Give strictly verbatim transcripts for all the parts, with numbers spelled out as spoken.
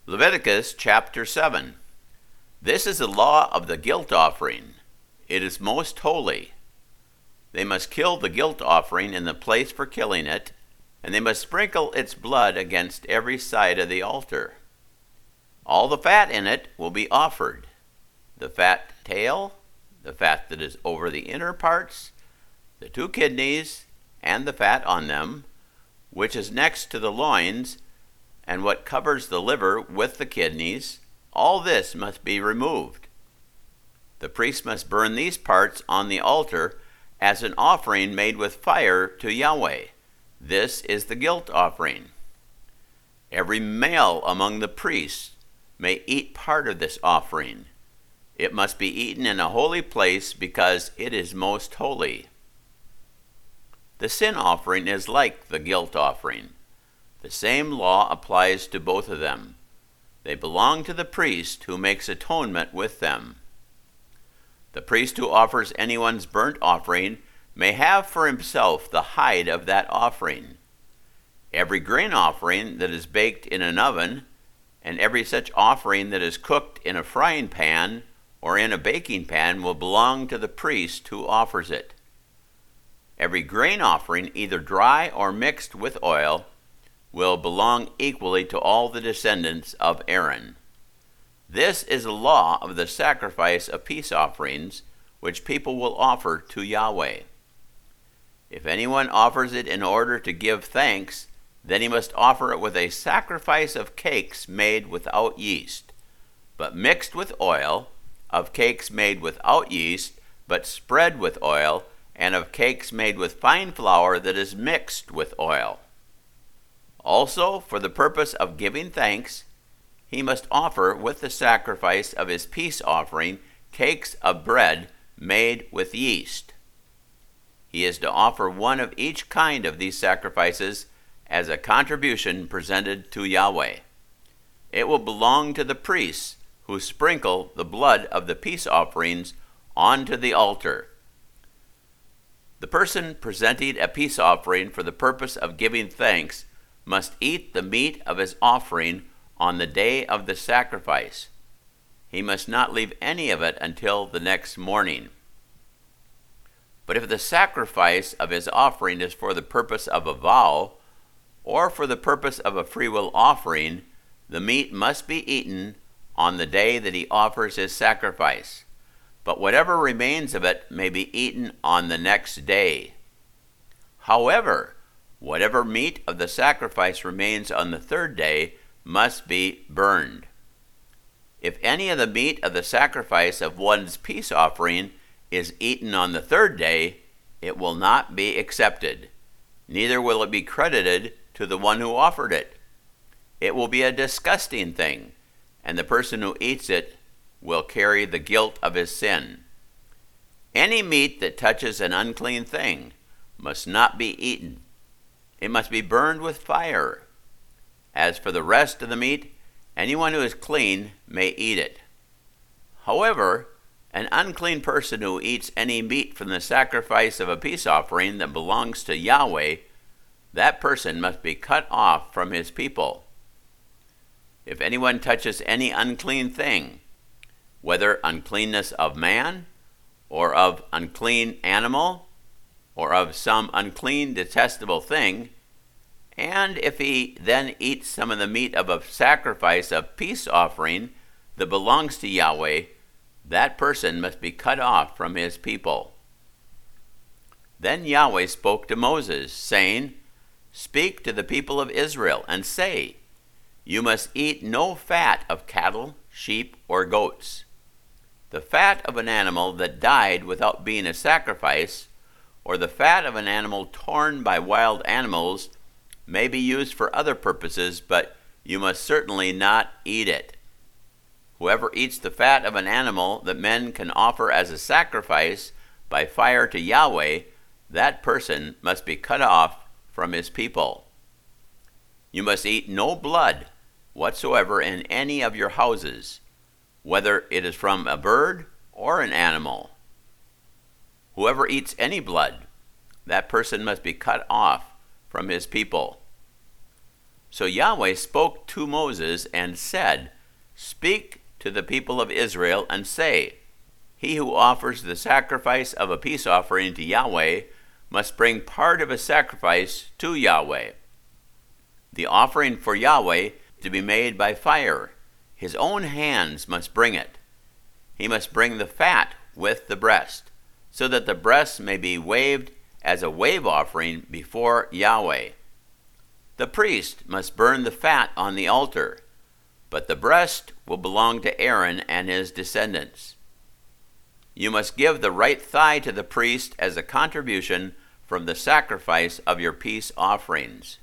Leviticus chapter seven. This is the law of the guilt offering. It is most holy. They must kill the guilt offering in the place for killing it, and they must sprinkle its blood against every side of the altar. All the fat in it will be offered, the fat tail, the fat that is over the inner parts, the two kidneys, and the fat on them, which is next to the loins, and what covers the liver with the kidneys. All this must be removed. The priest must burn these parts on the altar as an offering made with fire to Yahweh. This is the guilt offering. Every male among the priests may eat part of this offering. It must be eaten in a holy place because it is most holy. The sin offering is like the guilt offering. The same law applies to both of them. They belong to the priest who makes atonement with them. The priest who offers anyone's burnt offering may have for himself the hide of that offering. Every grain offering that is baked in an oven, and every such offering that is cooked in a frying pan or in a baking pan will belong to the priest who offers it. Every grain offering, either dry or mixed with oil, will belong equally to all the descendants of Aaron. This is a law of the sacrifice of peace offerings, which people will offer to Yahweh. If anyone offers it in order to give thanks, then he must offer it with a sacrifice of cakes made without yeast, but mixed with oil, of cakes made without yeast, but spread with oil, and of cakes made with fine flour that is mixed with oil. Also, for the purpose of giving thanks, he must offer with the sacrifice of his peace offering cakes of bread made with yeast. He is to offer one of each kind of these sacrifices as a contribution presented to Yahweh. It will belong to the priests who sprinkle the blood of the peace offerings onto the altar. The person presenting a peace offering for the purpose of giving thanks must eat the meat of his offering on the day of the sacrifice. He must not leave any of it until the next morning. But if the sacrifice of his offering is for the purpose of a vow, or for the purpose of a freewill offering, the meat must be eaten on the day that he offers his sacrifice. But whatever remains of it may be eaten on the next day. However, whatever meat of the sacrifice remains on the third day must be burned. If any of the meat of the sacrifice of one's peace offering is eaten on the third day, it will not be accepted, neither will it be credited to the one who offered it. It will be a disgusting thing, and the person who eats it will carry the guilt of his sin. Any meat that touches an unclean thing must not be eaten. It must be burned with fire. As for the rest of the meat, anyone who is clean may eat it. However, an unclean person who eats any meat from the sacrifice of a peace offering that belongs to Yahweh, that person must be cut off from his people. If anyone touches any unclean thing, whether uncleanness of man, or of unclean animal, or of some unclean, detestable thing, and if he then eats some of the meat of a sacrifice of peace offering that belongs to Yahweh, that person must be cut off from his people. Then Yahweh spoke to Moses, saying, "Speak to the people of Israel, and say, you must eat no fat of cattle, sheep, or goats. The fat of an animal that died without being a sacrifice, or the fat of an animal torn by wild animals, may be used for other purposes, but you must certainly not eat it. Whoever eats the fat of an animal that men can offer as a sacrifice by fire to Yahweh, that person must be cut off from his people. You must eat no blood whatsoever in any of your houses, whether it is from a bird or an animal. Whoever eats any blood, that person must be cut off from his people. So Yahweh spoke to Moses and said, Speak to the people of Israel and say, He who offers the sacrifice of a peace offering to Yahweh must bring part of a sacrifice to Yahweh. The offering for Yahweh to be made by fire. His own hands must bring it. He must bring the fat with the breast, so that the breast may be waved as a wave offering before Yahweh. The priest must burn the fat on the altar, but the breast will belong to Aaron and his descendants. You must give the right thigh to the priest as a contribution from the sacrifice of your peace offerings.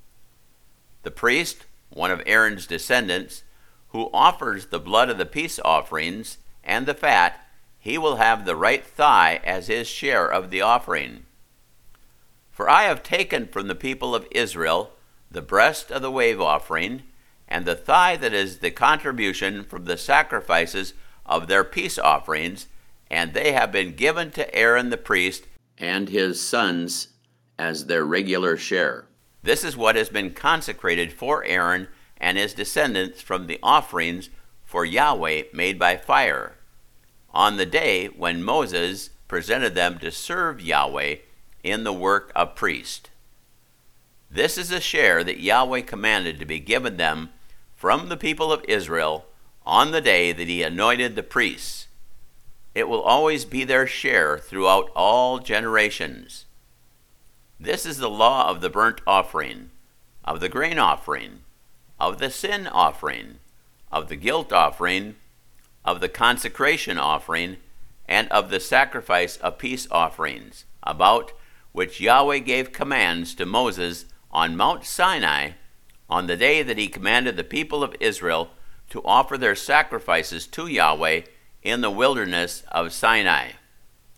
The priest, one of Aaron's descendants, who offers the blood of the peace offerings and the fat, he will have the right thigh as his share of the offering. For I have taken from the people of Israel the breast of the wave offering, and the thigh that is the contribution from the sacrifices of their peace offerings, and they have been given to Aaron the priest and his sons as their regular share. This is what has been consecrated for Aaron and his descendants from the offerings for Yahweh made by fire, on the day when Moses presented them to serve Yahweh in the work of priest. This is a share that Yahweh commanded to be given them from the people of Israel on the day that he anointed the priests. It will always be their share throughout all generations. This is the law of the burnt offering, of the grain offering, of the sin offering, of the guilt offering, of the consecration offering, and of the sacrifice of peace offerings, about which Yahweh gave commands to Moses on Mount Sinai on the day that he commanded the people of Israel to offer their sacrifices to Yahweh in the wilderness of Sinai.